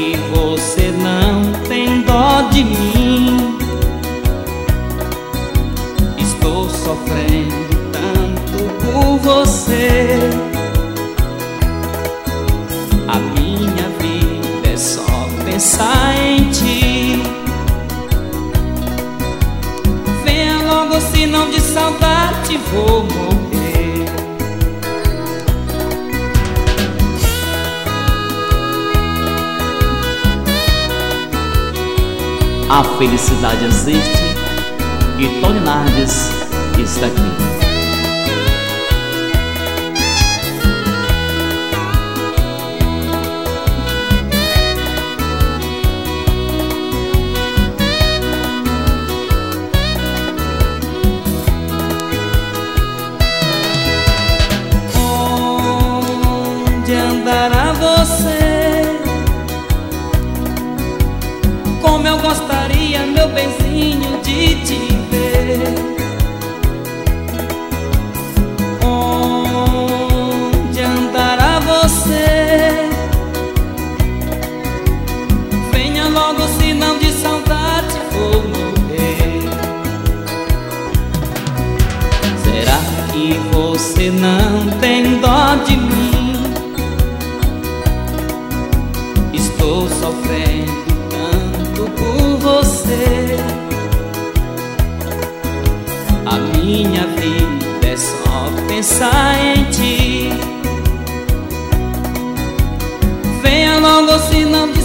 que você não tem dó de mim? Estou sofrendo tanto por você. A minha vida é só pensar em ti. Venha logo, senão de saudade vou morrer. A felicidade existe e Tony Nardes está aqui. Onde andará você? Como eu gostaria, meu benzinho, de te ver. Onde andará você? Venha logo, senão de saudade vou morrer. Será que você não tem dó de mim? Estou sofrendo por você. A minha vida é só pensar em ti. Venha logo, senão